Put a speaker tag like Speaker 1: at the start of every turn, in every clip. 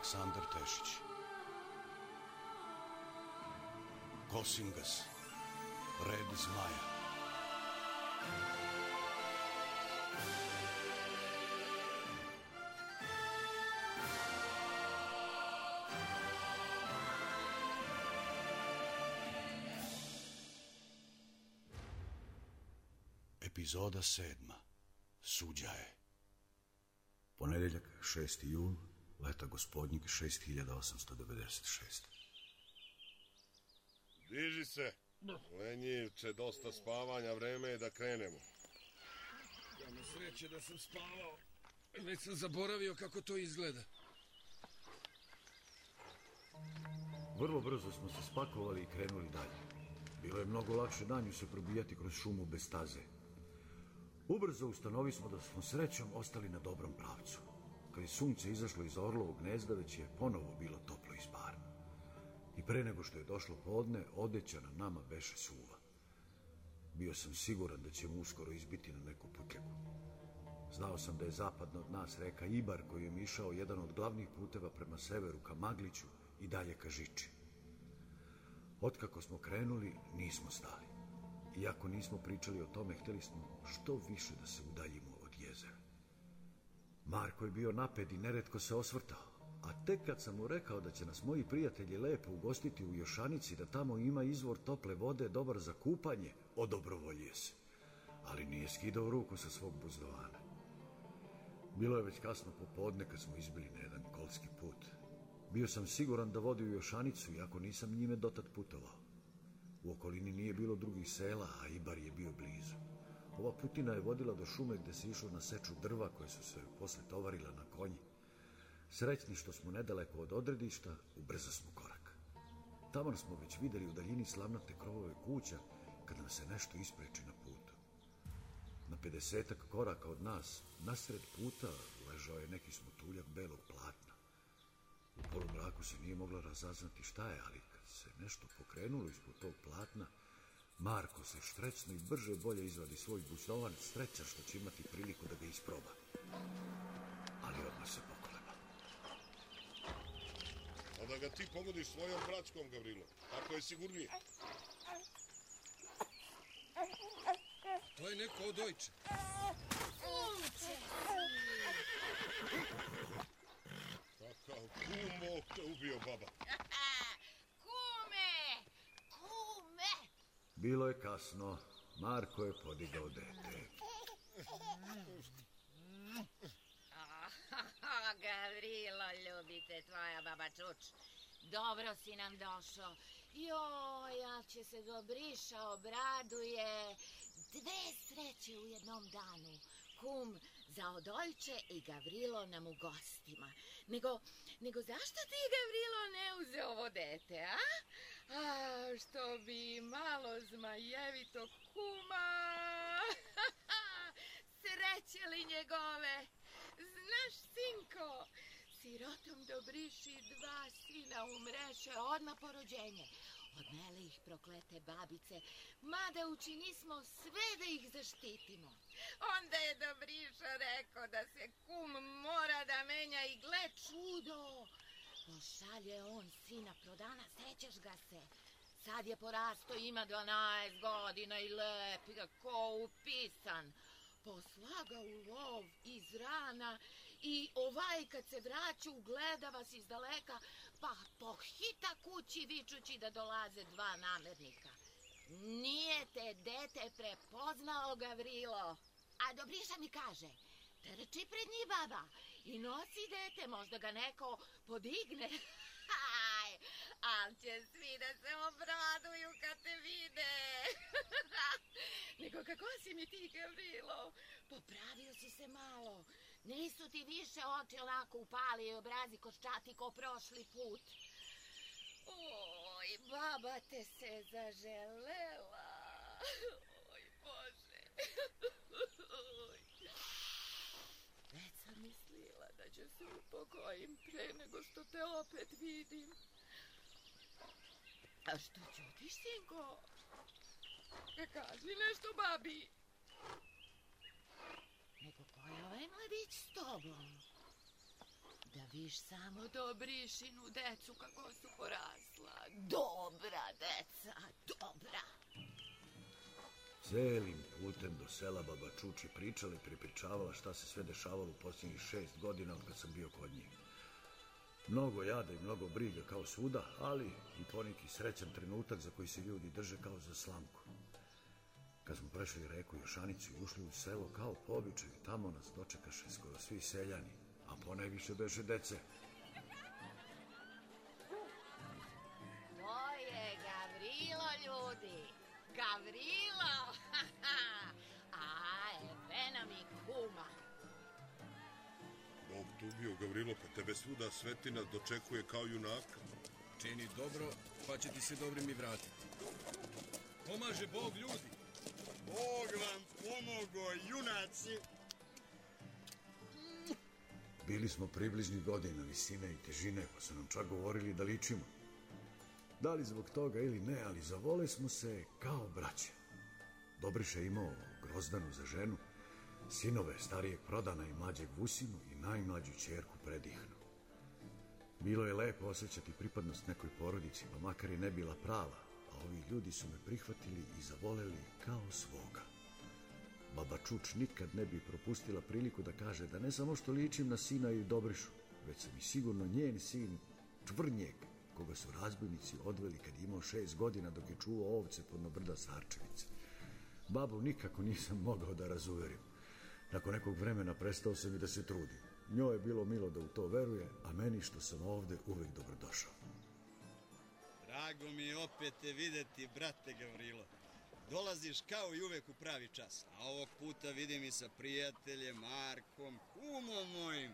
Speaker 1: Aleksandar Tešić. Kosingas, red zmaja. Epizoda 7. Suđaje. Ponedeljak, 6. jul, leta gospodnjeg 6896.
Speaker 2: Diži se, lenjivče, dosta spavanja, vreme je da krenemo.
Speaker 3: Kamo sreće da sam spavao, već sam zaboravio kako to izgleda.
Speaker 1: Vrlo brzo smo se spakovali i krenuli dalje. Bilo je mnogo lakše danju se probijati kroz šumu bez staze. Ubrzo ustanovi smo da smo srećom ostali na dobrom pravcu. Kad je sunce izašlo iz orlovog gnezda, već je ponovo bilo toplo i sparno. I pre nego što je došlo podne, odeća na nama beše suva. Bio sam siguran da ćemo uskoro izbiti na neku putljaku. Znao sam da je zapadno od nas reka Ibar, koji je išao jedan od glavnih puteva prema severu ka Magliću i dalje ka Žiči. Otkako smo krenuli, nismo stali. Iako nismo pričali o tome, hteli smo što više da se udaljimo od jezera. Marko je bio naped i neretko se osvrtao, a tek kad sam mu rekao da će nas moji prijatelji lepo ugostiti u Jošanici, da tamo ima izvor tople vode dobar za kupanje, odobrovoljio se, ali nije skidao ruku sa svog buzdovana. Bilo je već kasno popodne kad smo izbili na jedan kolski put. Bio sam siguran da vodi u Jošanicu, iako nisam njime dotad putovao. U okolini nije bilo drugih sela, a Ibar je bio blizu. Ova putina je vodila do šume gde se išlo na seču drva koje su se posle tovarila na konji. Srećni što smo nedaleko od odredišta, ubrzo smo korak. Tamo smo već videli u daljini slamnate krovove kuća kad nam se nešto ispreči na putu. Na 50-ak koraka od nas, nasred puta, ležao je neki smotuljak belog platna. U polumraku se nije moglo razaznati šta je, ali kad se nešto pokrenulo ispod tog platna, Marko se štrecno i brže bolje izvadi svoj buzdovan, srećan što će imati priliku da ga isproba. Ali odmah se pokoleba.
Speaker 2: A da ga ti pogodiš svojom bratskom, Gavrilo, tako je sigurnije.
Speaker 3: To je neko od ojče.
Speaker 2: Kakav kum te ubio, baba.
Speaker 4: Kume! Kume!
Speaker 1: Bilo je kasno. Marko je podigao dete.
Speaker 4: Gavrilo, ljubite tvoja baba Čuč. Dobro si nam došao. Joj, ja će se Dobriša obraduje. 2 sreće u jednom danu. Kum za Odojče i Gavrilo nam u gostima. Nego zašto ti, Gavrilo, ne uze ovo dete, a? A, što bi malo zmajevito kuma. Sreće li njegove? Znaš, sinko, sirotom Dobriši 2 sina umreše odmah po rođenje. Odnele ih proklete babice, mada učinismo sve da ih zaštitimo. Onda je Dobriša rekao da se kum mora da menja i gle čudo. Pošalje on sina prodana, sećaš ga se? Sad je porasto, ima 12 godina i lep ga ko upisan. Posla ga u lov iz rana i kad se vraća ugleda vas iz daleka, pa pohita kući vičući da dolaze 2 namernika. Nije te dete prepoznao, Gavrilo. A Dobriša mi kaže, trči pred njih, baba, i nosi dete, možda ga neko podigne. Al će svi da se obraduju kad te vide. Nego kako si mi ti, Gavrilo? Popravio si se malo. Nisu ti više oči onako upali i obrazi koščati ko prošli put. Oj, baba te se zaželela. Oj, Bože. Već sam mislila da ću se upokojim pre nego što te opet vidim. A što ćutiš, sinko? Kaži nešto babi. Nego ko je ovaj mladić s tobom? Da viš samo Dobrišinu decu kako su porasla. Dobra deca, dobra.
Speaker 1: Celim putem do sela baba Čuči pričala i prepričavala šta se sve dešavalo u posljednjih 6 godina od kad sam bio kod njih. Mnogo jada i mnogo briga kao svuda, ali i poneki srećan trenutak za koji se ljudi drže kao za slamku. Kad smo prešli reku Jošanicu i ušli u selo kao po običaju, tamo nas dočekaše skoro svi seljani, a ponajviše beše dece.
Speaker 4: To je Gavrilo, ljudi. Gavrilo! A, evo nam i kuma.
Speaker 2: Bog tu bio, Gavrilo, pa tebe svuda svetina dočekuje kao junaka.
Speaker 3: Čini dobro, pa će ti se dobrim i vratiti. Pomaže Bog, ljudi.
Speaker 5: Bog vam pomogo, junaci.
Speaker 1: Bili smo približnih godina, visine i težine, pa su nam čak govorili da ličimo. Da li zbog toga ili ne, ali zavole smo se kao braće. Dobriša je imao Grozdanu za ženu, sinove starijeg Prodana i mlađeg Vusinu i najmlađu ćerku Predihnu. Bilo je lepo osjećati pripadnost nekoj porodici, pa makar i ne bila prava, a ovi ljudi su me prihvatili i zavoleli kao svoga. Baba Čuč nikad ne bi propustila priliku da kaže da ne samo što ličim na sina i Dobrišu, već sam i sigurno njen sin Čvrnjeg, koga su razbojnici odveli kad je imao 6 godina dok je čuvao ovce podno brda Sarčevice. Babu nikako nisam mogao da razuverim. Nakon nekog vremena prestao sam i da se trudim. Njoj je bilo milo da u to veruje, a meni što sam ovde uvek dobrodošao.
Speaker 5: Drago mi je opet te videti, brate Gavrilo. Dolaziš kao i uvek u pravi čas. A ovog puta vidim i sa prijateljem Markom, kumom mojim.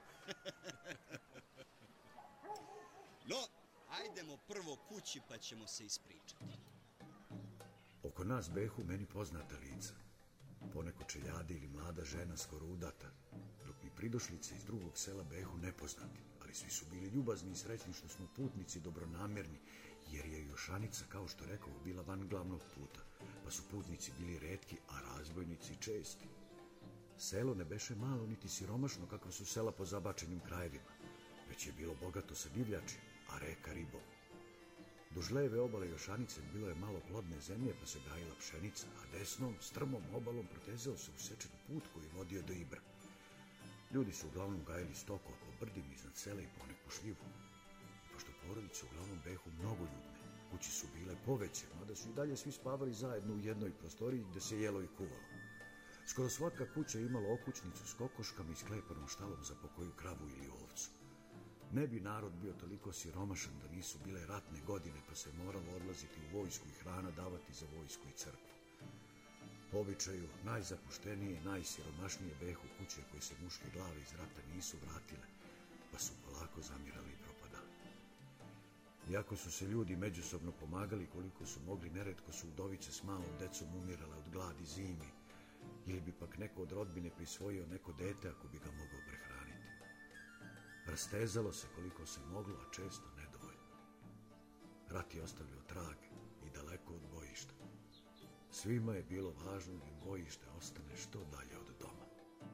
Speaker 5: No, ajdemo prvo kući pa ćemo se ispričati.
Speaker 1: Oko nas behu meni poznata lica. Poneko čeljade ili mlada žena skoro udata, dok mi pridošlice iz drugog sela behu nepoznati, ali svi su bili ljubazni i srećni što smo putnici dobronamerni, jer je Jošanica, kao što rekao, bila van glavnog puta, pa su putnici bili retki, a razbojnici česti. Selo ne beše malo niti siromašno kakva su sela po zabačenim krajevima, već je bilo bogato sa divljači, a reka ribom. Duž leve obale Jošanice bilo je malo plodne zemlje, pa se gajila pšenica, a desnom, strmom obalom protezao se usečen put koji vodio do Ibra. Ljudi su uglavnom gajili stoku oko brdima iznad sela i poneku šljivu. Pošto porodice uglavnom behu mnogoljudne, kuće su bile poveće, mada su i dalje svi spavali zajedno u jednoj prostoriji gde se jelo i kuvalo. Skoro svaka kuća imala okućnicu s kokoškama i sklepanom štalom za pokoju kravu ili ovcu. Ne bi narod bio toliko siromašan da nisu bile ratne godine, pa se moralo odlaziti u vojsku i hrana davati za vojsku i crkvu. Po običaju, najzapuštenije, najsiromašnije behu kuće koje se muške glave iz rata nisu vratile, pa su polako zamirali i propadali. Iako su se ljudi međusobno pomagali koliko su mogli, neretko su udovice s malom decom umirale od gladi zimi, ili bi pak neko od rodbine prisvojio neko dete ako bi ga mogao prehraniti. Rastezalo se koliko se moglo, a često nedovoljno. Rat je ostavljao trag i daleko od bojišta. Svima je bilo važno da im bojište ostane što dalje od doma.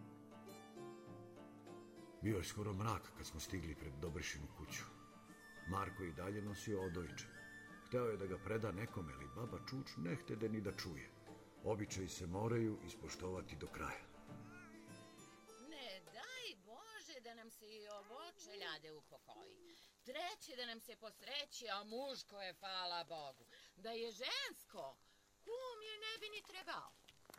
Speaker 1: Bio je skoro mrak kad smo stigli pred Dobrišinu kuću. Marko i dalje nosio odojče. Hteo je da ga preda nekome, ali baba Čuč ne htede ni da čuje. Običaji se moraju ispoštovati do kraja.
Speaker 4: Ne daj Bože da nam se i ovo čeljade upokoji. Treće da nam se posreći, a muško je, hvala Bogu. Da je žensko, kum je ne bi ni trebao.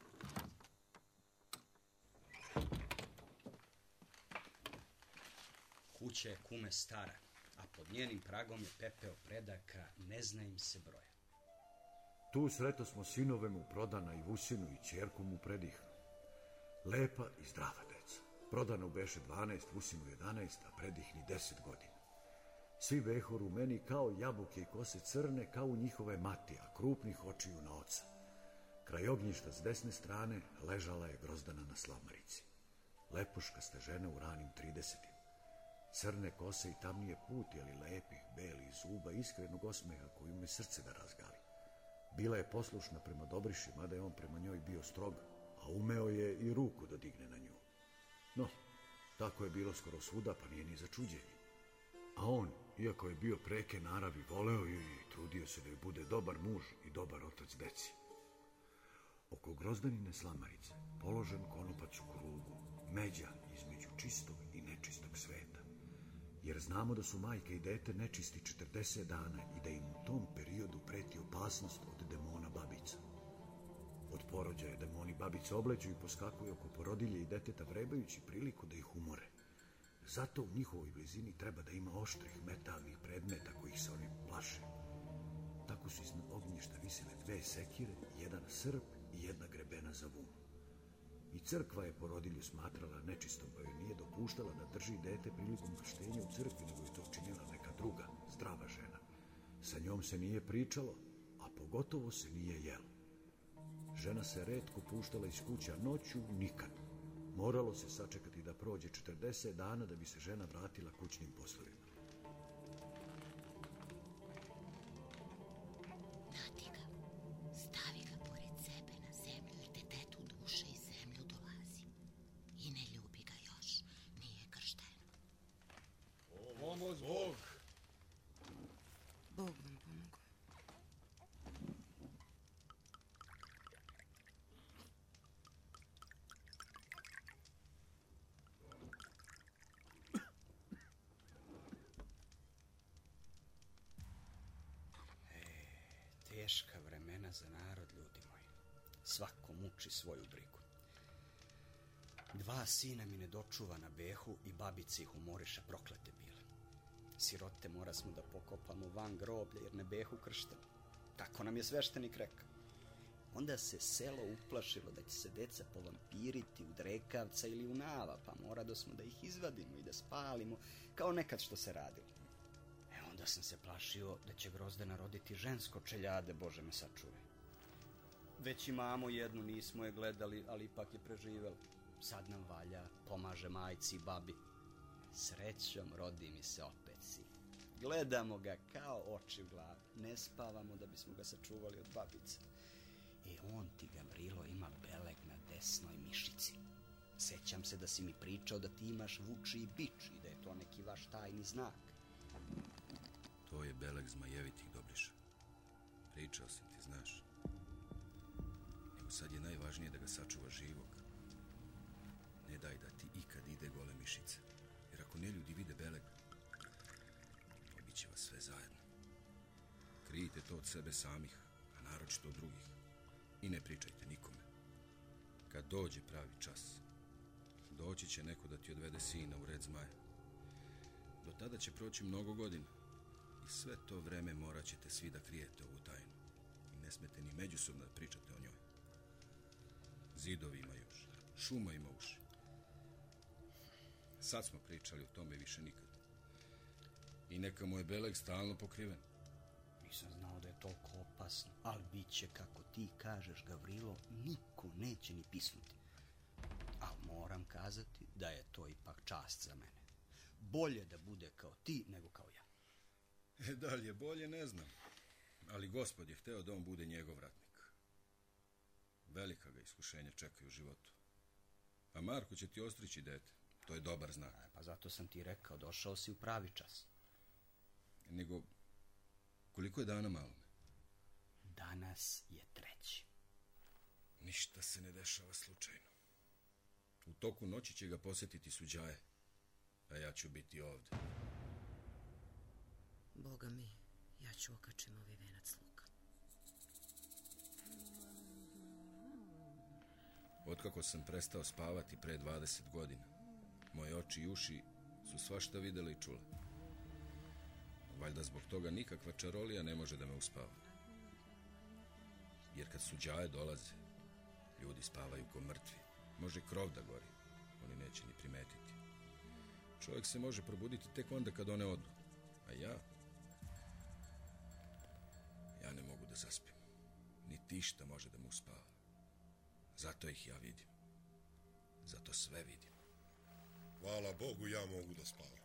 Speaker 5: Kuća je, kume, stara, a pod njenim pragom je pepeo predaka, ne zna im se broja.
Speaker 1: Tu sreto smo sinove mu Prodana i Vusinu i ćerku mu Predihnu. Lepa i zdrava deca. Prodana beše 12, Vusinu 11, a Predihni 10 godina. Svi behu rumeni kao jabuke i kose crne kao u njihove mati, a krupnih očiju na oca. Kraj ognjišta s desne strane ležala je Grozdana na slamarici. Lepuškasta žena u ranim 30-im. Crne kose i tamnije puti, ali lepih, belih zuba, iskrenog osmeha koju me srce da razgali. Bila je poslušna prema Dobriši, mada je on prema njoj bio strog, a umeo je i ruku da digne na nju. No, Tako je bilo skoro svuda, pa nije ni za čuđenje. A on, iako je bio preke naravi, voleo ju i trudio se da joj bude dobar muž i dobar otac deci. Oko Grozdanine slamarice položen konopac u krugu, međa između čistog i nečistog sveta. Jer znamo da su majka i dete nečisti 40 dana i da im u tom periodu preti opasnost od demona babica. Od porođaja demoni babice obleđu i poskakuju oko porodilje i deteta, vrebajući priliku da ih umore. Zato u njihovoj blizini treba da ima oštrih metalnih predmeta kojih se oni plaše. Tako su iznad ognjišta visile 2 sekire, 1 srp i 1 grebena za vunu. I crkva je porodilju smatrala nečistom, pa joj nije dopuštala da drži dete prilikom krštenja u crkvi, nego je to učinila neka druga, zdrava žena. Sa njom se nije pričalo, a pogotovo se nije jelo. Žena se retko puštala iz kuća, noću nikad. Moralo se sačekati da prođe 40 dana da bi se žena vratila kućnim poslovima.
Speaker 4: Nati ga, stavi ga pored sebe na zemlju i detetu duše iz zemlju dolazi. I ne ljubi ga još, nije kršten.
Speaker 3: Pomoz Bog!
Speaker 4: Bog vam pomogu.
Speaker 5: Teška vremena za narod, ljudi moji. Svako muči svoju brigu. 2 sina mi ne dočuva na behu i babice ih umoriše, proklete bile. Sirote mora smo da pokopamo van groblja jer ne behu kršteni. Tako nam je sveštenik rekao. Onda se selo uplašilo da će se deca povampiriti u drekavca ili u nava, pa morado smo da ih izvadimo i da spalimo, kao nekad što se radilo. Onda sam se plašio da će Grozdana roditi žensko čeljade, Bože me sačuvaj. Već imamo jednu, nismo je gledali, ali ipak je preživela. Sad nam valja, pomaže majci i babi. Srećom rodi mi se opet sin. Gledamo ga kao oči u glavi. Ne spavamo da bismo ga sačuvali od babice. On ti, Gavrilo, ima beleg na desnoj mišici. Sećam se da si mi pričao da ti imaš vuči i bič i da je to neki vaš tajni znak.
Speaker 6: To je beleg zmajevitih, Dobriša. Pričao sam ti, znaš. Nego sad je najvažnije da ga sačuva živog. Ne daj da ti ikad ide gole mišice. Jer ako ne ljudi vide beleg, pobit će vas sve zajedno. Krijite to od sebe samih, a naročito od drugih. I ne pričajte nikome. Kad dođe pravi čas, doći će neko da ti odvede sina u red zmaja. Do tada će proći mnogo godina. I sve to vreme morat ćete svi da krijete ovu tajnu. I ne smete ni međusobno da pričate o njoj. Zidovi imaju uši, šuma ima uši. Sad smo pričali o tome više nikad. I neka mu je beleg stalno pokriven.
Speaker 5: Nisam znao da je toliko opasno, ali bit će kako ti kažeš, Gavrilo, niko neće ni pisnuti. Ali moram kazati da je to ipak čast za mene. Bolje da bude kao ti nego kao ja.
Speaker 6: Da li je bolje, ne znam. Ali Gospod je hteo da on bude njegov ratnik. Velika ga iskušenja čekaju u životu. A Marko će ti ostrići dete. To je dobar znak.
Speaker 5: Pa zato sam ti rekao, došao si u pravi čas.
Speaker 6: Nego, koliko je dana malome?
Speaker 5: Danas je 3.
Speaker 6: Ništa se ne dešava slučajno. U toku noći će ga posjetiti suđaje. A ja ću biti ovde.
Speaker 7: Boga mi, ja ću okačim ovaj venac luka.
Speaker 6: Otkako sam prestao spavati pre 20 godina, moje oči i uši su svašta vidjela i čula. Valjda zbog toga nikakva čarolija ne može da me uspava. Jer kad suđaje dolaze, ljudi spavaju ko mrtvi. Može krov da gori, oni neće ni primetiti. Čovjek se može probuditi tek onda kad one odu. A ja ne mogu da zaspim. Niti išta može da me uspava. Zato ih ja vidim. Zato sve vidim.
Speaker 2: Hvala Bogu, ja mogu da spavam.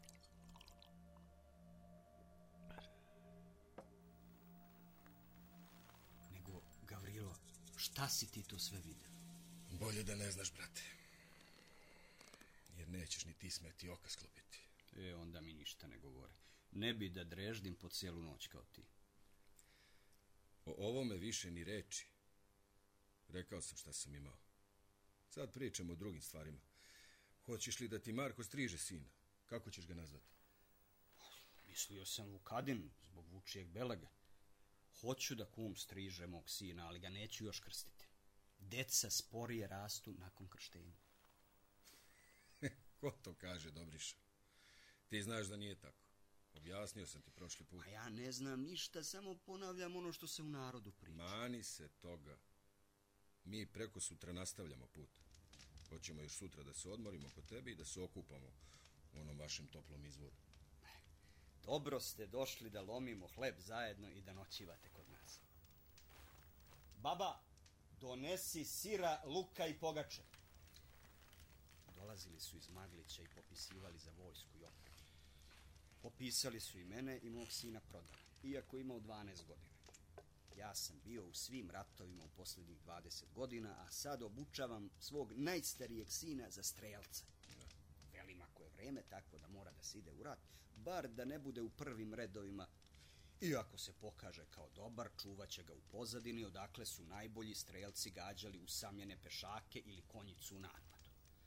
Speaker 5: Nego, Gavrilo, šta si ti to sve vidio?
Speaker 6: Bolje da ne znaš, brate. Jer jer nećeš ni ti smeti oka sklopiti.
Speaker 5: Onda mi ništa ne govore. Ne bi da dreždim po cijelu noć kao ti.
Speaker 6: O ovome više ni reči. Rekao sam šta sam imao. Sad pričamo o drugim stvarima. Hoćeš li da ti Marko striže sina? Kako ćeš ga nazvati?
Speaker 5: Mislio sam Vukadin, zbog Vučijeg Belega. Hoću da kum striže mog sina, ali ga neću još krstiti. Deca sporije rastu nakon krštenja.
Speaker 6: Ko to kaže, Dobriša? Ti znaš da nije tako. Objasnio sam ti prošli put.
Speaker 5: A ja ne znam ništa, samo ponavljam ono što se u narodu priča.
Speaker 6: Mani se toga. Mi preko sutra nastavljamo put. Hoćemo još sutra da se odmorimo kod tebe i da se okupamo u onom vašem toplom izvoru.
Speaker 5: Dobro ste došli da lomimo hleb zajedno i da noćivate kod nas. Baba, donesi sira, luka i pogače. Dolazili su iz Maglića i popisivali za vojsku i opremu. Popisali su i mene i mog sina prodali, iako imao 12 godina. Ja sam bio u svim ratovima u posljednjih 20 godina, a sad obučavam svog najstarijeg sina za strelca. Velim, ako je vreme takvo da mora da se ide u rat, bar da ne bude u prvim redovima. I ako se pokaže kao dobar, čuvaće ga u pozadini, odakle su najbolji strelci gađali usamljene pešake ili konjicu u napadu.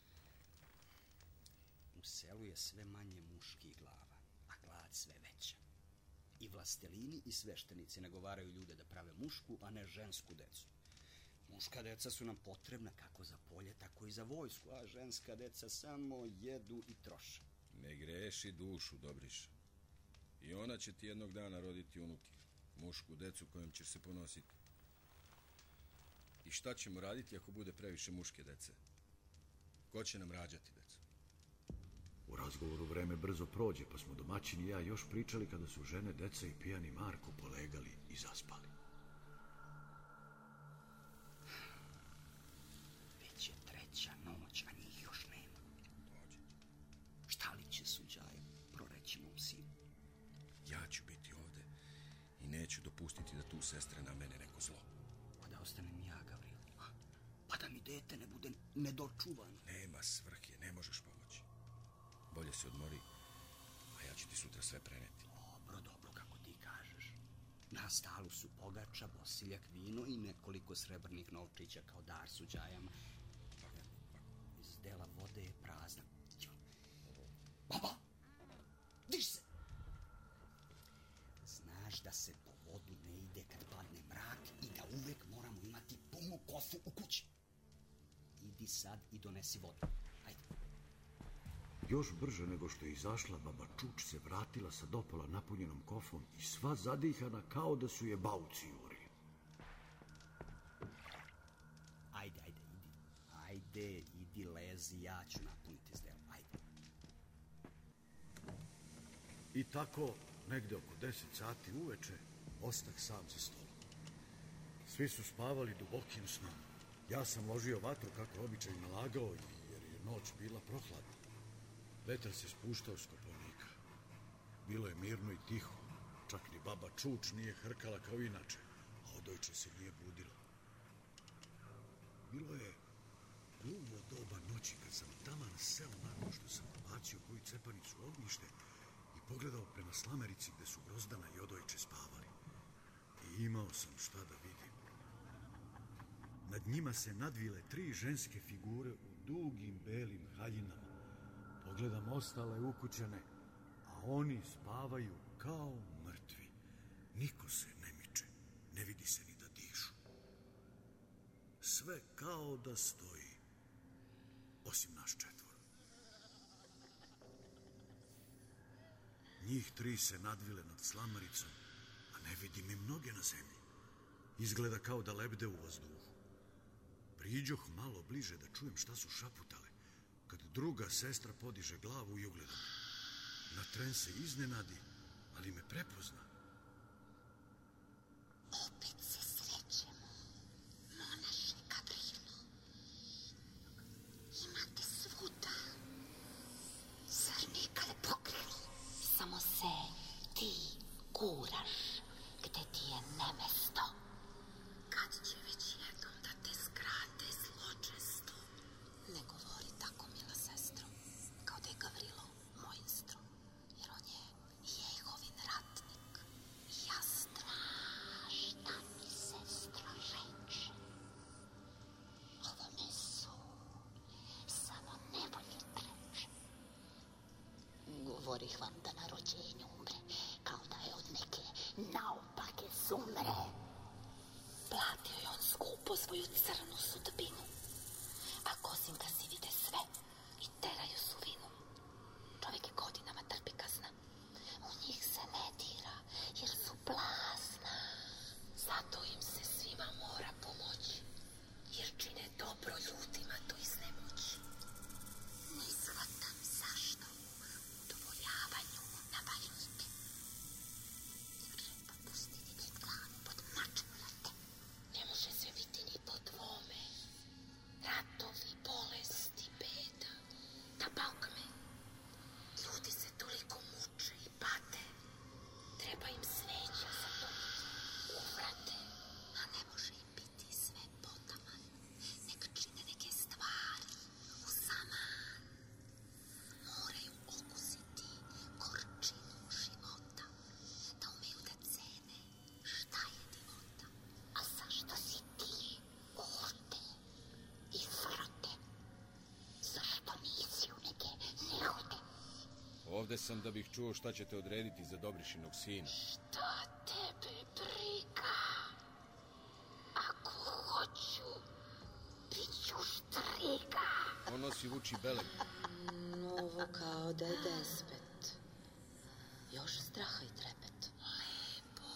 Speaker 5: U selu je sve manje muških glava, a glad sve veća. I vlastelini i sveštenici nagovaraju ljude da prave mušku, a ne žensku decu. Muška deca su nam potrebna kako za polje, tako i za vojsku, a ženska deca samo jedu i troše.
Speaker 6: Ne greši dušu, Dobriša. I ona će ti jednog dana roditi unuke, mušku decu kojom ćeš se ponositi. I šta ćemo raditi ako bude previše muške dece? Ko će nam rađati decu?
Speaker 1: U razgovoru vreme brzo prođe, pa smo domaćini i ja još pričali kada su žene, deca i pijani Marko polegali i zaspali.
Speaker 5: Već je 3. noć, a njih još nema. Šta li će suđaje proreći mom sinu?
Speaker 6: Ja ću biti ovde i neću dopustiti da tu sestre na mene neko zlo.
Speaker 5: Pa da ostanem ja, Gavrilo. Pa da mi dete ne bude nedočuvano.
Speaker 6: Nema svrhe, ne možeš pomoći. Bolje se odmori, a ja ću ti sutra sve preneti.
Speaker 5: Dobro, kako ti kažeš. Na stalu su pogača, bosiljak, vino i nekoliko srebrnih novčića kao dar suđajama. Iz dela vode je prazna. Baba, diš se! Znaš da se po vodu ne ide kad padne mrak i da uvek moramo imati punu kofu u kući. Idi sad i donesi vodu. Ajde.
Speaker 1: Još brže nego što je izašla, baba Čuč se vratila sa dopola napunjenom kofom i sva zadihana kao da su je bauci jurili.
Speaker 5: Ajde, idi lezi, ja ću napuniti zdelo. Ajde.
Speaker 1: I tako, negde oko 10 sati uveče, ostah sam za stolom. Svi su spavali dubokim snom. Ja sam ložio vatru kako običaj nalagao, jer je noć bila prohladna. Vetar se spuštao s Kopaonika. Bilo je mirno i tiho. Čak ni baba Čuč nije hrkala kao inače, a odojče se nije budila. Bilo je gluvo doba noći kad sam taman seo nakon što sam bacio koju cepanicu u ognjište i pogledao prema slamerici gde su Grozdana i odojče spavali. I imao sam šta da vidim. Nad njima se nadvile 3 ženske figure u dugim belim haljinama. Pogledam ostale ukućane, a oni spavaju kao mrtvi. Niko se ne miče, ne vidi se ni da dišu. Sve kao da stoji, osim nas 4. Njih 3 se nadvile nad slamaricom, a ne vidim im noge na zemlji. Izgleda kao da lebde u vazduhu. Priđoh malo bliže da čujem šta su šaputale, kad druga sestra podiže glavu i ugleda. Na tren se iznenadi, ali me prepozna.
Speaker 8: Opet se srećemo, monaše Gavrilo. Imate svuda. Zar nikad pokrili? Samo se ti guraš gde ti je nemesto. Kad će već jednom da te skrate zločesto? Ne govori tako, mila sestro. bih vam da na rođenju umre, kao da je od neke naopake sumre. Platio je on skupo svoju crnu sudbinu, a Kosinka si vide sve i teraju su vinu. Čovjek je godinama trpi kazna, u njih se ne dira jer su blazna. Zato im se svima mora pomoći, jer čine dobro ljudima to iznemoći. Ne shvatam zašto udovoljavanju navaljujete. Treba pustiti pred glavu pod mačem lete. Ne može sve biti ni po dvome. Ratovi, bolesti, beda, tabakme. Ljudi se toliko muče i pate. Treba im sveća za to uvrate. A ne može im biti sve potaman. Nek čine neke stvari u zaman. Moraju okusiti gorčinu života. Da umeju da cene šta je divota. A zašto si ti ovde i vrate? Zašto nisi u neke nehode?
Speaker 6: Ovde sam da bih čuo šta ćete odrediti za Dobrišinog sina.
Speaker 8: Šta tebe briga? Ako hoću, bit ću štriga.
Speaker 6: On nosi vuči beleg.
Speaker 7: Novo kao da je despet. Još straha i trepet.
Speaker 8: Lepo.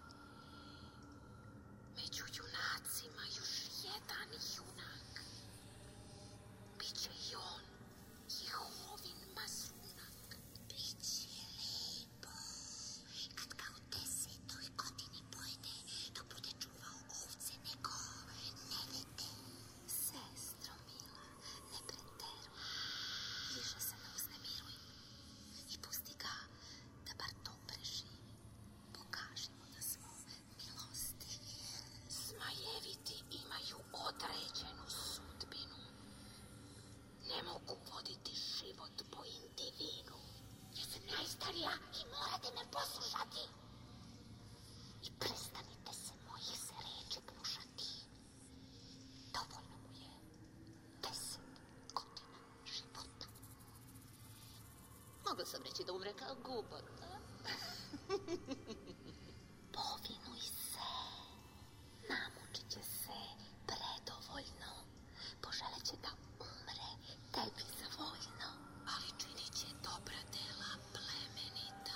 Speaker 8: Među junacima još jedan junak. Biće i on, Jehovin mazunak. Biće lepo. Kad ga u 10. godini pojede, dok bude čuvao ovce neko ne vide. Sestro mila, ne preteruj. Više se ne uznemiruj. I pusti ga da bar to preživi. Pokažimo da smo milosti. Zmajeviti imaju određenu sudbinu. Ne mogu voditi život po indivinu. Ja sam najstarija i morate me poslušati. I prestanite se moje se reči gnušati. Dovoljno mu je 10 godina života. Mogla sam reći da umre kao gubak, a? Povinuj se. Namučit će se predovoljno. Poželit će da umre tebi za voljno. Ali činit će dobra dela plemenita.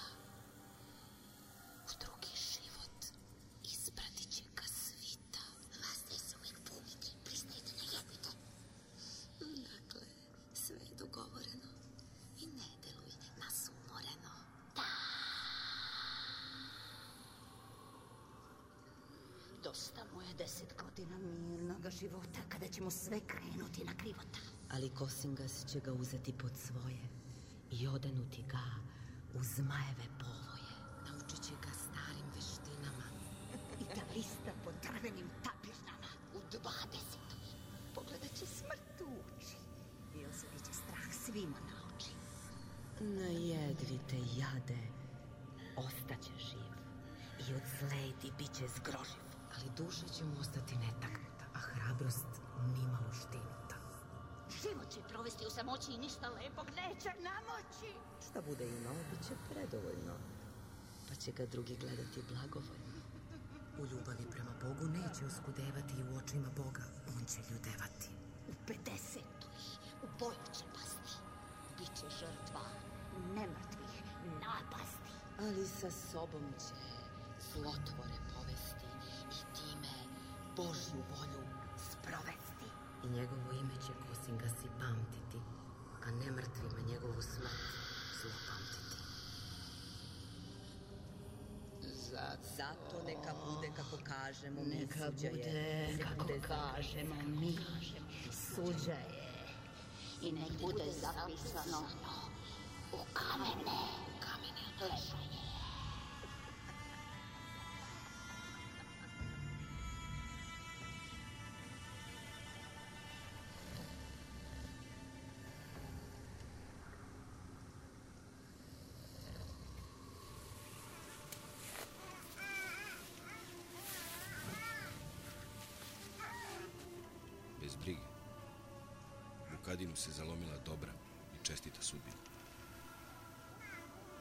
Speaker 8: U drugi život ispratit će ga svita. Vas dve se uvijek punite, priznajte, ne jebite. Dakle, sve je dogovoreno. I ne deluj nas umoreno. Da. Dosta mu je 10 godina mirnog života, kada ćemo sve krenuti na krivota.
Speaker 7: Ali Kosingas će ga uzeti pod svoje i odenuti ga u zmajeve povoje. Naučit će ga starim veštinama.
Speaker 8: I da lista po drvenim tapirnama. U 20. pogledat će smrt u oči. I osudit će strah svima na oči.
Speaker 7: Najedvite jade, ostaće živ i od zlejdi bit će zgroživ. Ali duša će mu ostati netaknuta, a hrabrost nimalo štinuta.
Speaker 8: Život će provesti u samoći i ništa lepog neće namoći.
Speaker 7: Šta bude imao, bit će predovoljno, pa će ga drugi gledati blagovoljno. U ljubavi prema Bogu neće oskudevati i u očima Boga on će ljudevati.
Speaker 8: U 50. u boju će pasti. Biće žrtva nemrtvih napasti.
Speaker 7: Ali sa sobom će zlotvore povesti i time Božju volju sprovesti. I njegovo ime će Kosingasi pamtiti, a nemrtvima njegovu smrt zlopamtiti. Zato neka bude kako kažemo mi,
Speaker 8: Neka
Speaker 7: suđa
Speaker 8: bude
Speaker 7: je.
Speaker 8: kako kažemo mi, suđa je. I nek bude zapisano u kamene ležaje.
Speaker 6: Bez brige. Vukadinu se zalomila dobra i čestita sudbina.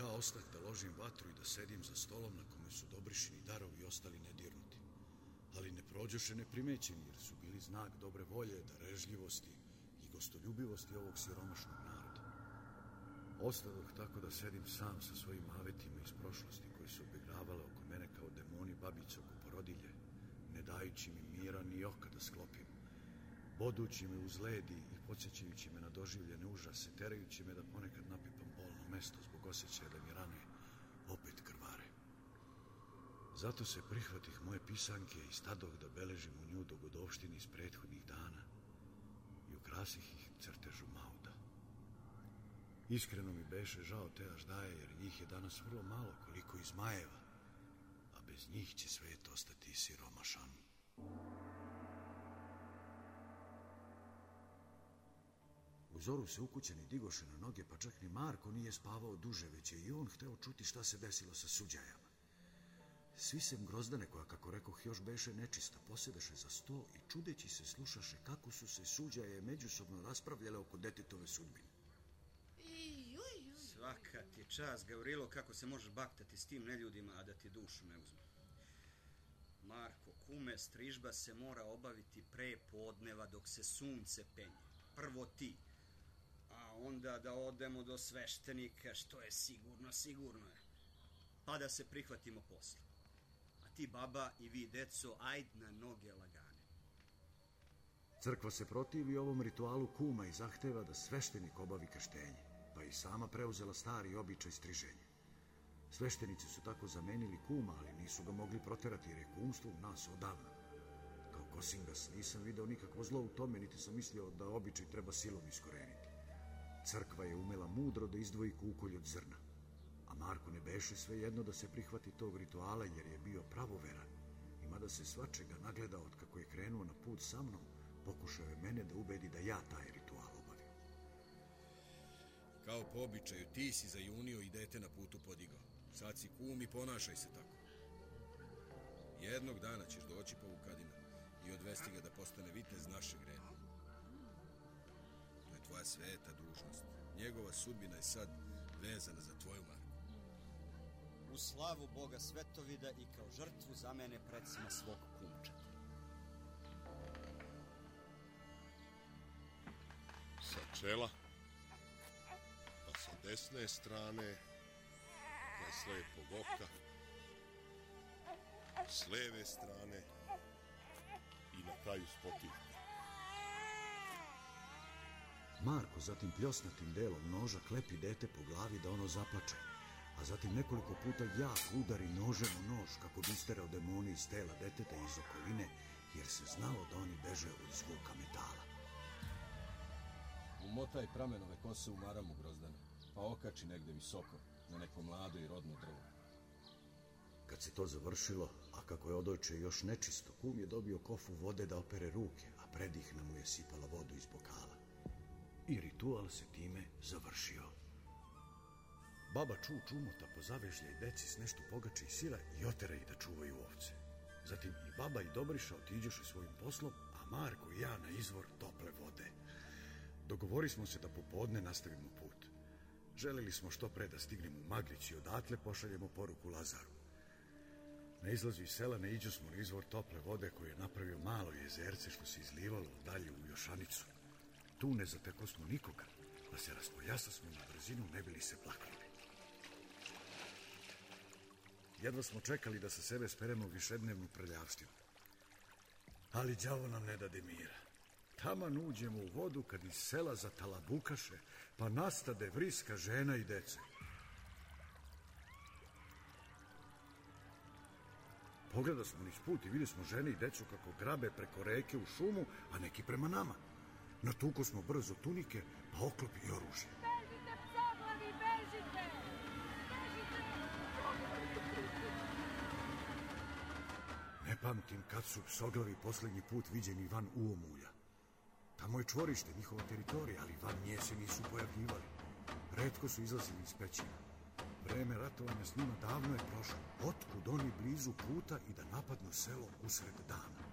Speaker 1: ja ostah da ložim vatru i da sedim za stolom na kome su Dobrišini darovi ostali nedirnuti. Ali ne prođoše neprimećeni, jer su bili znak dobre volje, darežljivosti i gostoljubivosti ovog siromašnog naroda. Ostadoh tako da sedim sam sa svojim avetima iz prošlosti koji su obigravale oko mene kao demoni babice oko porodilje, ne dajući mi mira ni oka da sklopim, bodući me uz ledi i podsjećajući me na doživljene užase, terajući me da ponekad napipam bolno mesto zbog osjećaja da mi rane opet krvare. Zato se prihvatih moje pisanke i stadoh da beležim u nju dogodovštine iz prethodnih dana i ukrasih ih crtežu Mauda. Iskreno mi beše žao te aždaje, jer njih je danas vrlo malo koliko i zmajeva, a bez njih će svet ostati siromašan. U zoru se ukućani digoše na noge, pa čak ni Marko nije spavao duže, već je i on hteo čuti šta se desilo sa suđajama. Svi sem Grozdane, koja, kako rekoh, još beše nečista, posedeše za sto i čudeći se slušaše kako su se suđaje međusobno raspravljale oko detetove sudbine.
Speaker 5: Svaka ti čast, Gavrilo, kako se možeš baktati s tim neljudima, a da ti dušu ne uzme. Marko, kume, strižba se mora obaviti pre podneva dok se sunce penje. Prvo ti, a onda da odemo do sveštenika, što je sigurno, sigurno je. Pa da se prihvatimo posla. A ti, baba, i vi, deco, ajd na noge lagane.
Speaker 1: Crkva se protivi ovom ritualu kuma i zahteva da sveštenik obavi krštenje, pa i sama preuzela stari običaj striženja. Sveštenici su tako zamenili kuma, ali nisu ga mogli proterati jer je kumstvo u nas odavno. Kao Kosingas nisam video nikakvo zlo u tome, niti sam mislio da običaj treba silom iskoreniti. Crkva je umela mudro da izdvoji kukolj od zrna, a Marko ne beše svejedno da se prihvati tog rituala jer je bio pravoveran. I mada se svačega nagleda od kako je krenuo na put sa mnom, pokušao je mene da ubedi da ja taj ritual obavim.
Speaker 6: Kao po običaju, ti si zajunio i dete na putu podigao. Sad si kum i ponašaj se tako. Jednog dana ćeš doći po Vukadina i odvesti ga da postane vitez našeg reda. To je tvoja sveta dužnost. Njegova sudbina je sad vezana za tvoju, Marko.
Speaker 5: U slavu Boga Svetovida i kao žrtvu za mene predsima svog kumčeta.
Speaker 2: Sa čela, pa sa desne strane, kraj slepog oka, s leve strane i na kraju spotivka.
Speaker 1: Marko zatim pljosnatim delom noža klepi dete po glavi da ono zaplače, a zatim nekoliko puta jak udari nožem u nož kako bi isterao demoni iz tela deteta iz okoline, jer se znalo da oni beže od zvuka metala.
Speaker 6: Umotaj pramenove kose u maramu, Grozdane, pa okači negde visoko, na neko mlado i rodno drvo.
Speaker 1: Kad se to završilo, a kako je odojče još nečisto, kum je dobio kofu vode da opere ruke, a predihna mu je sipala vodu iz bokala. I ritual se time završio. Baba čumota pozavežlja i deci s nešto pogače i sira i otera ih da čuvaju ovce. Zatim i baba i Dobriša otiđoše svojim poslom, a Marko i ja na izvor tople vode. Dogovori smo se da popodne nastavimo put. Želeli smo što pre da stignemo u Maglić i odatle pošaljemo poruku Lazaru. Na izlazu iz sela naiđo smo na izvor tople vode koju je napravio malo jezerce što se izlivalo dalje u Jošanicu. Tu ne zateko smo nikoga, pa se raspojasa smo na brzinu ne bili se plakali. Jedva smo čekali da sa sebe speremo višednevnu prljavštinu. Ali đavo nam ne dade mira. Taman uđemo u vodu kad iz sela zatalabukaše, pa nastade vriska žena i dece. Pogleda smo niz put i vidjeli smo žene i decu kako grabe preko reke u šumu, a neki prema nama. Natuko smo brzo tunike, pa oklopi i oružje.
Speaker 9: Bežite, psoglavi, bežite!
Speaker 1: Ne pamtim kad su psoglavi poslednji put viđeni van Uomulja. Tamo je čvorište, njihova teritorija, ali van nje se nisu pojavljivali. Retko su izlazili iz pećina. Vreme ratovanja s njima davno je prošlo. Otkud oni blizu puta i da napadnu selo usred dana?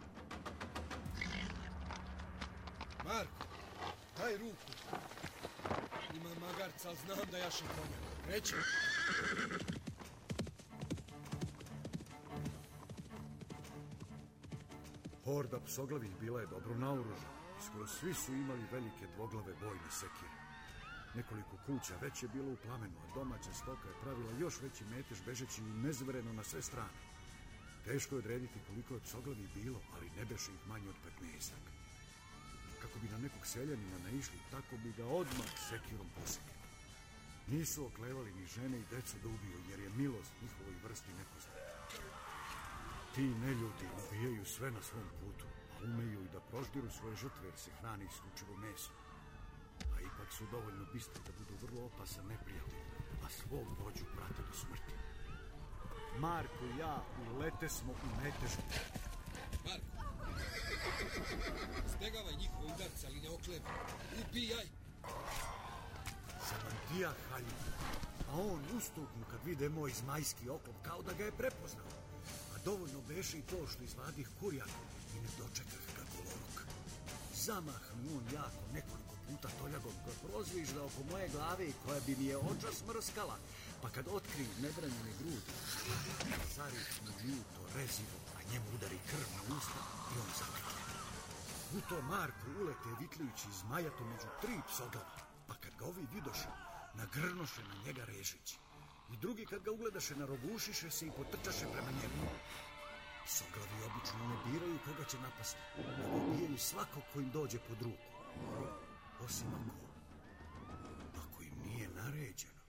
Speaker 3: Marko, daj ruku. Ima magarca, ali znam da jašem konja. Krećem.
Speaker 1: Horda psoglavih bila je dobro naoružana. Skoro svi su imali velike dvoglave bojne sekire. Nekoliko kuća već je bilo u plamenu, a domaća stoka je pravila još veći metež bežeći nezvereno na sve strane. Teško je odrediti koliko je psoglavi bilo, ali ne beše ih manje od 15. Kako bi na nekog seljanina naišli, tako bi ga odmah sekirom posekli. Nisu oklevali ni žene i decu da ubiju, jer je milost njihovoj vrsti nepoznata. Ti neljudi ubijaju sve na svom putu, a umeju i da proždiru svoje žrtve jer se hrani isključivo meso. A ipak su dovoljno bistri da budu vrlo opasan neprijatelj, a svog vođu prate do smrti. Marko i ja ulete smo u metežu.
Speaker 3: Marko, izbjegavaj njihove udarce, ali ne oklevaj. Ubijaj!
Speaker 1: Samantija halji, a on ustuknu kad vide moj zmajski oklop kao da ga je prepoznao. A dovoljno beše i to što izvadih kurjak i ne dočekah ga goloruk. Zamahnu on jako nekoliko puta toljagom koja prozvižda oko moje glave i koja bi mi je oča smrskala, pa kad otkri nebranjene grudi, zarihnu ljuto rezivo, a njemu udari krv na usta i on zakrkne. U to Marko ulete vitlujući zmajato među 3 psoglava, pa kad ga ovi vidoše, nagrnoše na njega režeći. I drugi kad ga ugledaše, narogušiše se i potrčaše prema njemu. Psoglavi obično ne biraju koga će napasti, nego ubijaju svakog ko im dođe pod ruku. Osim ako im nije naređeno.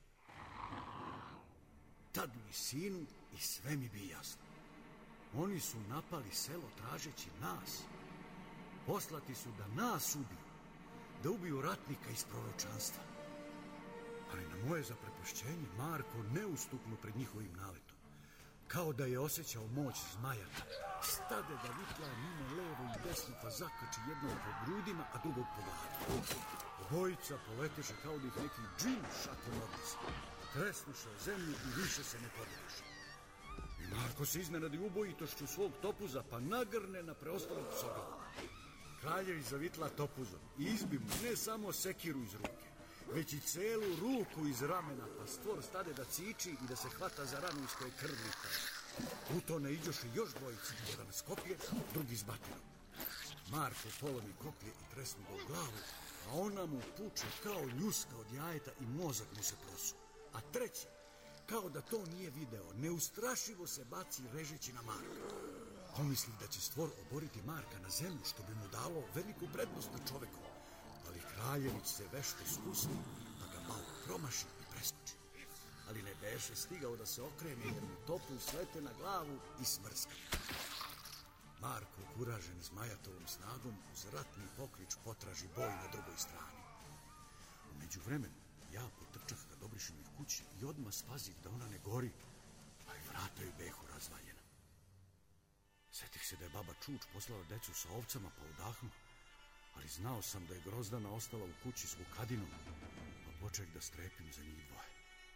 Speaker 1: Tad mi sinu i sve mi bi jasno. Oni su napali selo tražeći nas. Poslati su da nas ubiju, da ubiju ratnika iz proročanstva. Ali na moje zaprepošćenje Marko ne ustuknu pred njihovim naletom. Kao da je osjećao moć zmajata. Stade da vitla njima levo i desno, pa zakači jednog po grudima, a drugog po glavi. Obojica poleteše kao da ih neki džin šakom odnese. Tresnuše o zemlju i više se ne podiješe. I Marko se iznenadi ubojitošću svog topuza, pa nagrne na preostalog psoglava. Kraljevi zavitla topuzom i izbi mu ne samo sekiru iz ruke, već i celu ruku iz ramena, pa stvor stade da ciči i da se hvata za ranu iz koje krv lita. U to ne iđoše još dvojici, jedan s koplje, drugi s batinom. Marko polomi koplje i tresnu ga u glavu, a ona mu puče kao ljuska od jajeta i mozak mu se prosu. A treći, kao da to nije video, neustrašivo se baci režeći na Marka. Pomisli da će stvor oboriti Marka na zemlju, što bi mu dalo veliku prednost na čoveku. Ali kraljević se vešto spusni, pa ga malo promaši i preskoči. Ali ne beše stigao da se okrene, jer mu topu slete na glavu i smrska. Marko, okuražen zmajatovom snagom, uz ratni poklič potraži boj na drugoj strani. U međuvremenu, ja potrčah ka Dobrišinoj kući i odmah spazih da ona ne gori, a i vrata joj behu razvaljena. Setih se da je baba Čuč poslala decu sa ovcama, pa udahnu, ali znao sam da je Grozdana ostala u kući s Vukadinom, pa počeh da strepim za njih dvoje.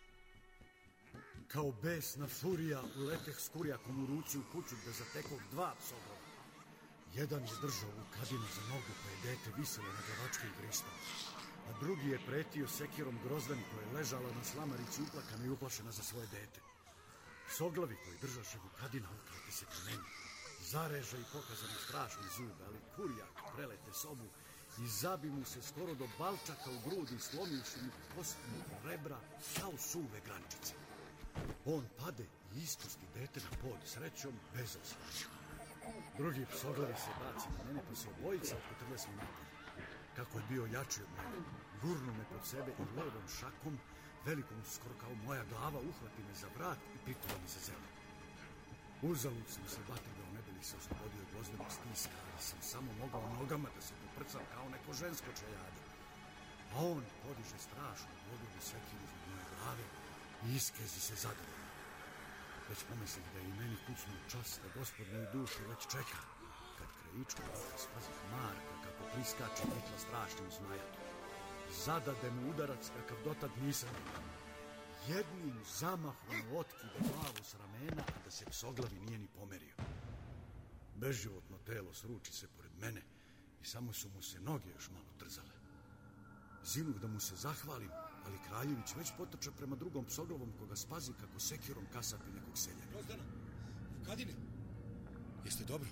Speaker 1: Kao besna furija uleteh s kurjakom u ruci u kuću da zatekoh 2 psoglava. Jedan je držao Vukadina za nogu, pa je dete viselo na glavačke i gristao, a drugi je pretio sekirom Grozdani koja je ležala na slamarici uplakana i uplašena za svoje dete. Psoglavi koji držaše Vukadina ukrete se ka meni. Zareža i pokaza mi strašni zube, ali kurjak prelete sobu i zabi mu se skoro do balčaka u grudi, slomivši mu kostnu rebra kao suve grančice. On pade i ispusti dete na pod, srećom bez osvanja. Drugi psoglavi se baci na mene, pa se obojica potrle smo napad. Kako je bio jači od mene, gurnu me pod sebe i levom šakom, velikom skoro kao moja glava, uhvati me za vrat i pritula mi za zemlju. Uzalud sam se batigao, ne bi li se oslobodio od Gvozdenog stiska, ali sam samo mogao nogama da se poprcam kao neko žensko čajade. A on podiže strašnu vodovu sekiru iznad moje glave i iskezi se zadovoljno. Već pomislih da je i meni kucnu čas da Gospod moju dušu već čeka, kad krajičkom oka spazih Marka kako priskače vitla strašnim zmajatom. Zadade mu udarac kakav dotad nisam imao. Jednim zamahom otkide glavu s ramena, a da se psoglavi nije ni pomerio. Bezživotno telo sruči se pored mene i samo su mu se noge još malo trzale. Zinuh da mu se zahvalim, ali Kraljević već potrča prema drugom psoglavom koga spazi kako sekirom kasapi nekog seljana.
Speaker 3: Grozdano, Vukadine, jeste dobro?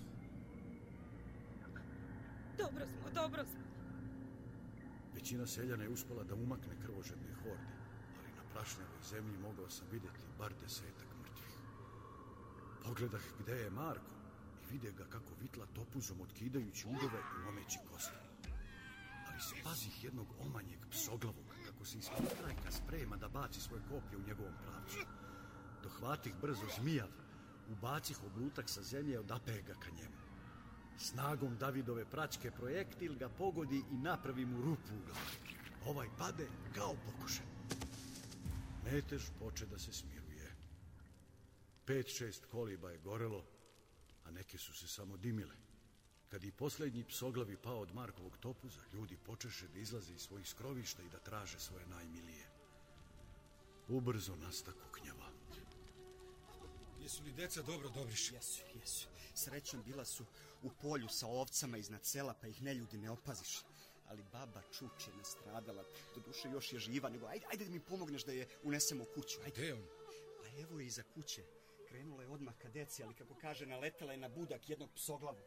Speaker 7: Dobro smo.
Speaker 1: Većina seljana je uspela da umakne krvožedne horde, ali na prašnjavoj zemlji mogao sam vidjeti bar 10 mrtvih. Pogledah gde je Marko i vide ga kako vitla topuzom otkidajući udove i lomeći kosti. Ali spazih jednog omanjeg psoglavog kako se ispod trajka sprema da baci svoje koplje u njegovom pravcu. Dohvatih brzo zmijav, ubacih oblutak sa zemlje, odape ga ka njemu. Snagom Davidove praćke projektil ga pogodi i napravi mu rupu u glavi. Ovaj pade kao pokošen. Metež poče da se smiruje. 5-6 koliba je gorelo, a neke su se samo dimile. Kad i posljednji psoglavi pao od Markovog topuza, ljudi počeše da izlaze iz svojih skrovišta i da traže svoje najmilije. Ubrzo nasta kuknjava.
Speaker 3: Jesu li deca dobro, Dobriše?
Speaker 5: Jesu. Srećom bila su u polju sa ovcama iznad sela, pa ih neljudi ne opaziš. Ali baba Čuč je nastradala, doduše još je živa, nego ajde da mi pomogneš da je unesemo u kuću. Ajde.
Speaker 3: Gde on?
Speaker 5: Pa evo je iza kuće. Krenula je odmah ka deci, ali kako kaže, naletela je na budak jednog psoglavog.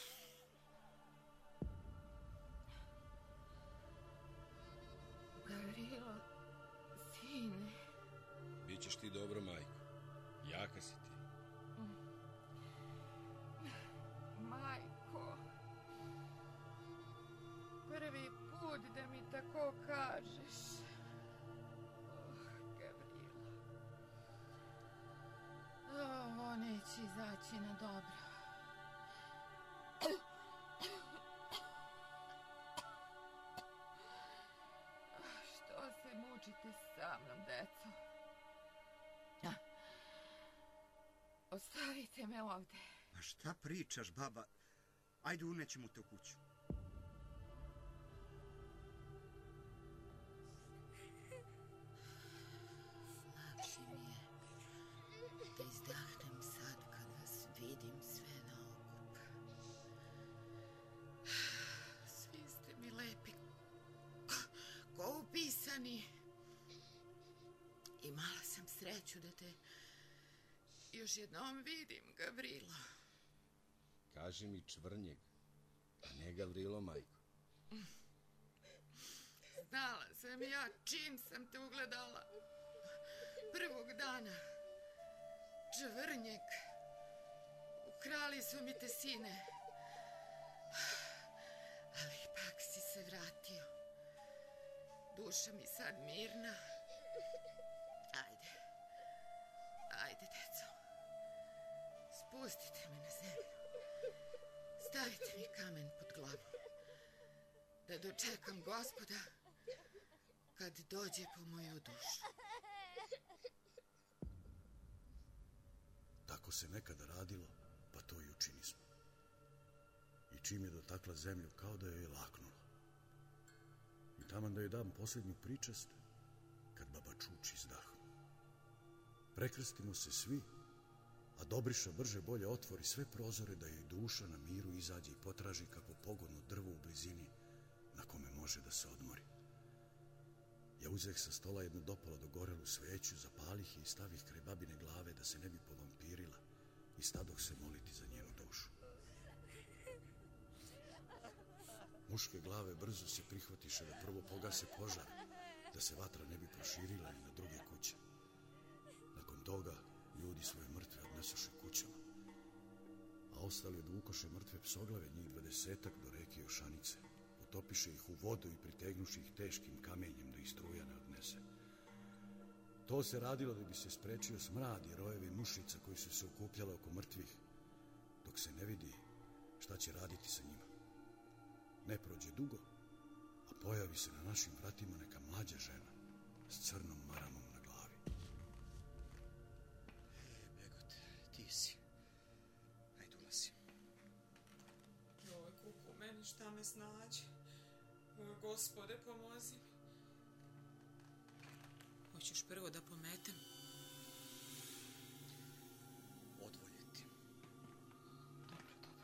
Speaker 4: Gavrilo, sine.
Speaker 6: Bićeš ti dobro, majko. Jaka si ti.
Speaker 4: Majko, prvi put da mi tako kažeš. Gavrilo. Ovo neće izaći na dobro. Što se mučite sa mnom, deco? Ostavite me ovde.
Speaker 5: A šta pričaš, baba? Ajde, unećemo te u kuću.
Speaker 7: Lakše mi je da izdahnem sad kad vas vidim sve naokup. Svi ste mi lepi ko upisani. Imala sam sreću da te još jednom vidim, Gavrilo.
Speaker 6: Kaži mi Čvrnjeg, a ne Gavrilo, majko.
Speaker 4: Znala sam ja čim sam te ugledala. Prvog dana. Čvrnjeg. Ukrali su mi te sine. Ali ipak si se vratio. Duša mi sad mirna. Ajde, deco. Spustite me na zemlju. Stavite mi kamen pod glavu. Da dočekam Gospoda kad dođe po moju dušu.
Speaker 1: Tako se nekada radilo, pa to i učinismo. I čim je dotakla zemlju, kao da joj je laknulo. I taman da joj dam posljednju pričest, kad baba Čuč izdahnu. Prekrstimo se svi, a Dobriša brže bolje otvori sve prozore da joj duša na miru izađe i potraži kako pogodno drvo u blizini na kome može da se odmori. Ja uzeh sa stola jednu dopalo dogorelu sveću, zapalih je i stavih kraj babine glave da se ne bi povampirila i stadoh se moliti za njenu dušu. Muške glave brzo se prihvatiše da prvo pogase požar, da se vatra ne bi proširila ni na druge kuće. Nakon toga ljudi svoje mrtve odnesoše kućama, a ostali odvukoše mrtve psoglave, njih 20-ak, do reke Jošanice. Potopiše ih u vodu i pritegnuše ih teškim kamenjem da ih struja ne odnese. To se radilo da bi se sprečio smrad i rojevi mušica koji su se okupljale oko mrtvih, dok se ne vidi šta će raditi sa njima. Ne prođe dugo, a pojavi se na našim vratima neka mlađa žena s crnom maramom na glavi.
Speaker 5: Begot, ti si. Ajde, ulazi.
Speaker 10: Joj, kuku, meni šta me snađe. Gospode, pomozi mi. Hoćeš prvo da pometem?
Speaker 5: Odvoljeti.
Speaker 10: Dobro.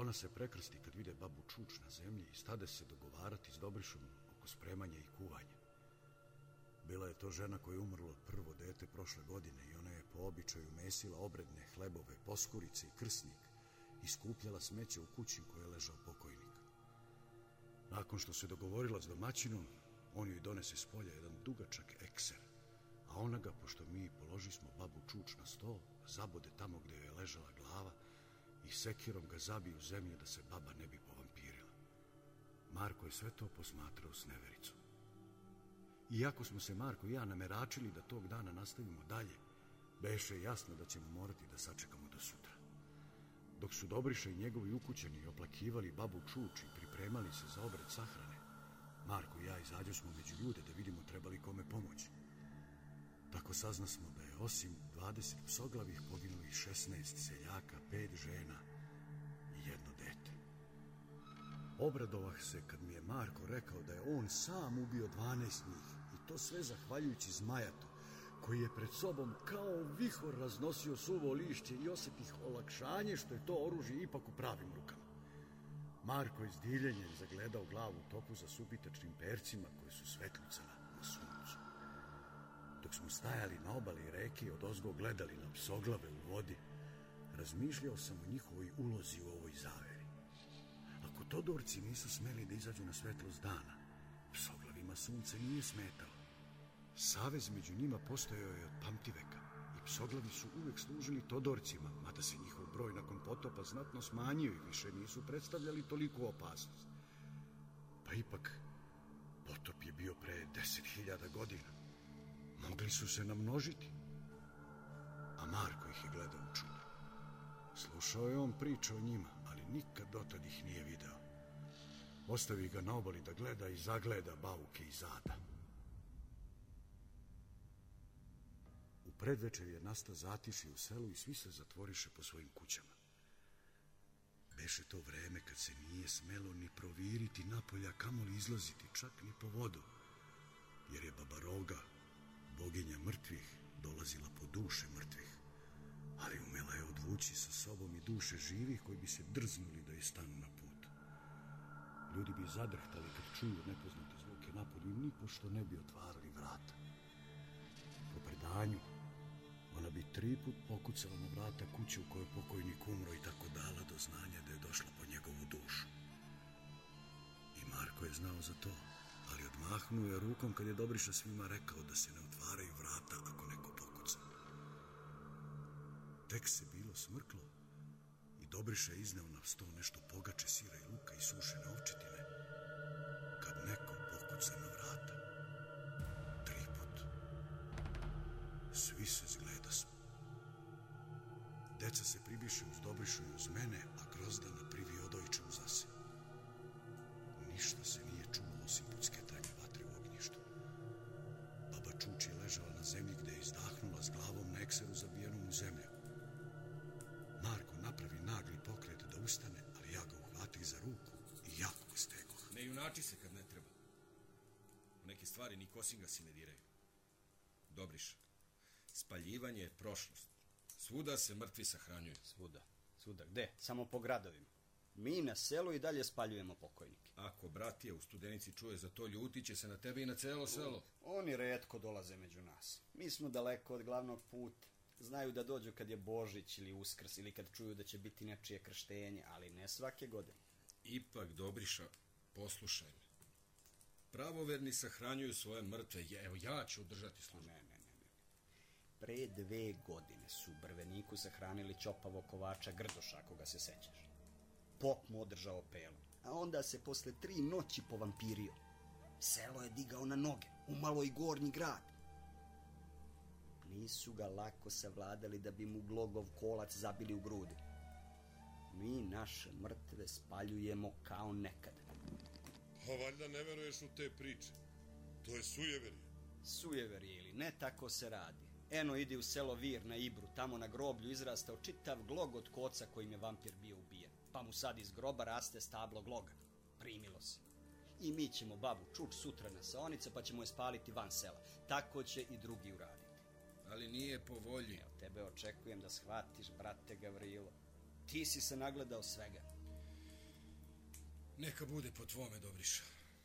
Speaker 1: Ona se prekrsti kad vide babu Čuč na zemlji i stade se dogovarati s Dobrišom oko spremanja i kuvanja. Bila je to žena koja je umrla prvo dete prošle godine i ona je po običaju mesila obredne hlebove, poskurice i krsnik i skupljala smeće u kući u kojoj je ležao pokojnik. Nakon što se dogovorila s domaćinom, on joj donese s polja jedan dugačak ekser, a ona ga, pošto mi položismo babu Čuč na sto, zabode tamo gde joj je ležala glava i sekirom ga zabije u zemlju da se baba ne bi povampirila. Marko je sve to posmatrao s nevericom. Iako smo se Marko i ja nameračili da tog dana nastavimo dalje, beše jasno da ćemo morati da sačekamo do sutra. Dok su Dobriša i njegovi ukućeni oplakivali babu Čuč i pripremali se za obred sahrane, Marko i ja izađo smo među ljude da vidimo treba li kome pomoći. Tako saznasmo da je osim 20 psoglavih poginuli 16 seljaka, 5 žena i 1 dete. Obradovah se kad mi je Marko rekao da je on sam ubio 12 njih i to sve zahvaljujući Zmajatu, koji je pred sobom kao vihor raznosio suvo lišće i osjetih olakšanje što je to oružje ipak u pravim rukama. Marko je s divljenjem zagledao glavu topu za subitačnim percima koje su svetlucala na suncu. Dok smo stajali na obali reke i odozgo gledali na psoglave u vodi, razmišljao sam o njihovoj ulozi u ovoj zaveri. Ako Todorci nisu smeli da izađu na svetlost dana, psoglavima sunce nije smetalo. Savez među njima postojao je od pamtiveka i psoglavi su uvek služili Todorcima, mada se njihov broj nakon potopa znatno smanjio i više nisu predstavljali toliku opasnost. Pa ipak, potop je bio pre 10.000 godina. Mogli su se namnožiti. A Marko ih je gledao u čudu. Slušao je on priče o njima, ali nikad dotad ih nije video. Ostavi ga na obali da gleda i zagleda bauke iz zada. U predvečer je nasta zatišje u selu i svi se zatvoriše po svojim kućama. Beše to vreme kad se nije smelo ni proviriti napolja, kamoli izlaziti, čak ni po vodu, jer je baba Roga, boginja mrtvih, dolazila po duše mrtvih, ali umela je odvući sa sobom i duše živih koji bi se drznuli da je stanu na put. Ljudi bi zadrhtali kad čuju nepoznate zvuke napolju i nipošto ne bi otvarali vrata. Po predanju, ona bi 3 put pokucala na vrata kuće u kojoj pokojnik umro i tako dala do znanja da je došla po njegovu dušu. I Marko je znao za to, ali odmahnuo je rukom kad je Dobriša svima rekao da se ne otvaraju vrata ako neko pokuca. Tek se bilo smrklo i Dobriša je izneo na sto nešto pogače sira i luka i sušene ovčetine, kad neko pokuca na vrata. 3 put. Svi se zgledasmo. Deca se pribiše uz Dobrišu i uz mene, a Grozdana privi odojče uz zase. Ništa se nije čulo osim pucketanja vatre u ognjištu. Baba Čuč je ležala na zemlji gde je izdahnula s glavom na ekseru zabijenom u zemlju. Marko napravi nagli pokret da ustane, ali ja ga uhvatih za ruku i jako ga stegoh.
Speaker 6: Ne junači se kad ne treba. U neke stvari ni kosinga si ne diraju. Dobriša, spaljivanje je prošlost. Svuda se mrtvi sahranjuju.
Speaker 5: Svuda. Gde? Samo po gradovima. Mi na selu i dalje spaljujemo pokojnike.
Speaker 6: Ako bratija u Studenici čuje za to, ljutit će se na tebe i na celo selo.
Speaker 5: Oni retko dolaze među nas. Mi smo daleko od glavnog puta. Znaju da dođu kad je Božić ili Uskrs ili kad čuju da će biti nečije krštenje, ali ne svake godine.
Speaker 6: Ipak, Dobriša, poslušaj me. Pravoverni sahranjuju svoje mrtve. Evo, ja ću održati službu.
Speaker 5: Ne. Pre 2 godine su u Brveniku sahranili Ćopavo kovača Grdoša, ako ga se sećaš. Pop mu održao pelu, a onda se posle 3 noći povampirio. Selo je digao na noge, umalo i gornji grad. Nisu ga lako savladali da bi mu glogov kolac zabili u grudi. Mi naše mrtve spaljujemo kao nekada.
Speaker 2: Pa valjda ne veruješ u te priče. To je sujeverje.
Speaker 5: Sujeverje ili ne, tako se radi. Eno idi u selo Vir na Ibru, tamo na groblju izrastao čitav glog od koca kojim je vampir bio ubijen. Pa mu sad iz groba raste stablo gloga. Primilo se. I mi ćemo babu Čuč sutra na saonice, pa ćemo je spaliti van sela. Tako će i drugi uraditi.
Speaker 6: Ali nije po volji.
Speaker 5: Evo, tebe očekujem da shvatiš, brate Gavrilo. Ti si se nagledao svega.
Speaker 3: Neka bude po tvome, Dobriša.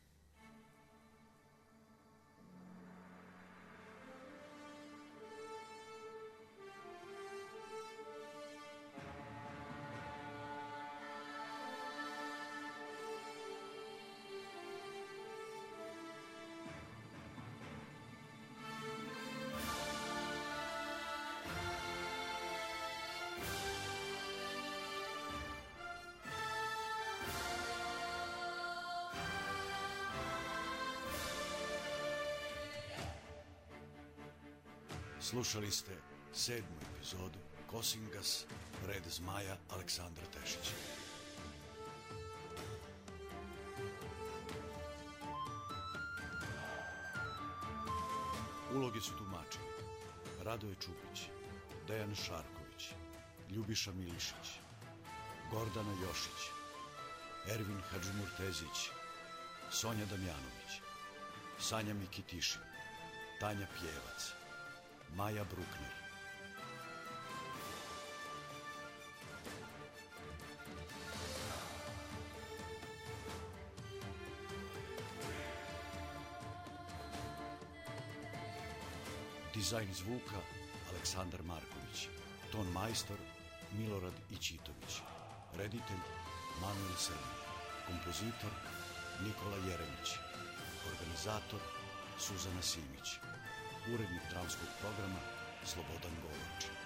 Speaker 1: Slušali ste 7. epizodu Kosingas, Red zmaja Aleksandra Tešića. Uloge su tumačili Radoje Čupić, Dejan Šarković, Ljubiša Milišić, Gordana Jošić, Ervin Hadžimurtezić, Sonja Damjanović, Sanja Mikitišin, Tanja Pjevac, Maja Brukner. Dizajn zvuka Aleksandar Marković. Ton majstor Milorad Ićitović. Reditelj Manuel Srbin. Kompozitor Nikola Jeremić. Organizator Suzana Simić. Urednik dramskog programa Slobodan Golovač.